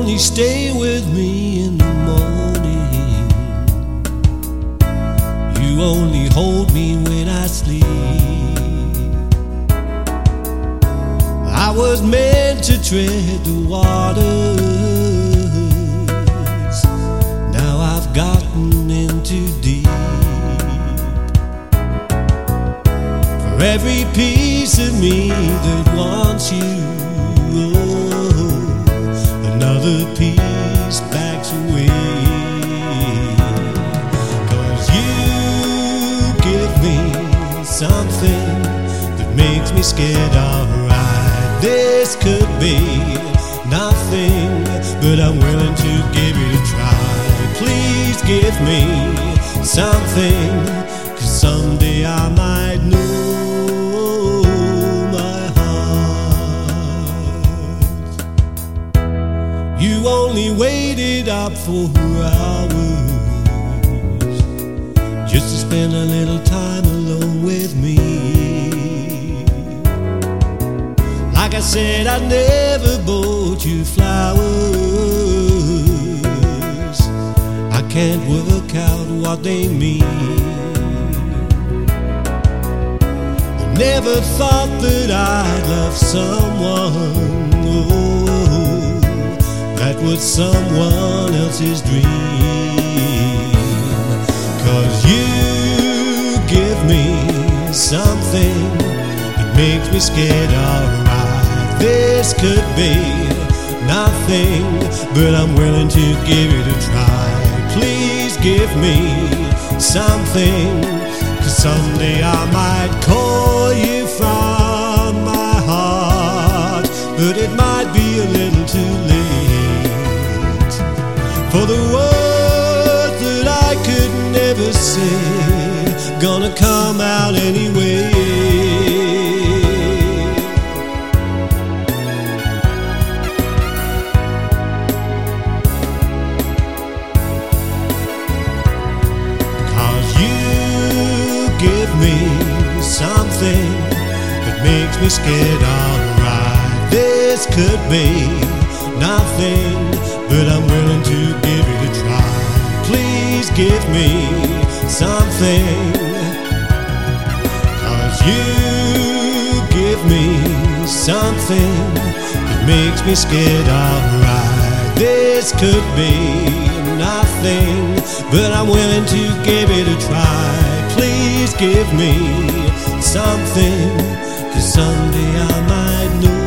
only stay with me in the morning. You only hold me when I sleep. I was meant to tread the waters. Now I've gotten in too deep. For every piece of me that wants you, another piece backs away. 'Cause you give me something that makes me scared. Alright, this could be nothing, but I'm willing to give it a try. Please give me something, 'cause someday I might know my heart. You only waited up for hours just to spend a little time alone with me. Like I said, I never bought you flowers. I can't work out what they mean. I never thought that I'd love someone, that was someone else's dream. 'Cause you give me something that makes me scared. Alright, this could be nothing, but I'm willing to give it a try. Please give me something, 'cause someday I might call you from my heart, but it might be a little too late for the words that I could never say, gonna come out anyway. Give me something that makes me scared. Alright, this could be nothing, but I'm willing to give it a try. Please give me something, 'cause you give me something that makes me scared. Alright, this could be nothing, but I'm willing to give it a try. Please give me something, 'cause someday I might know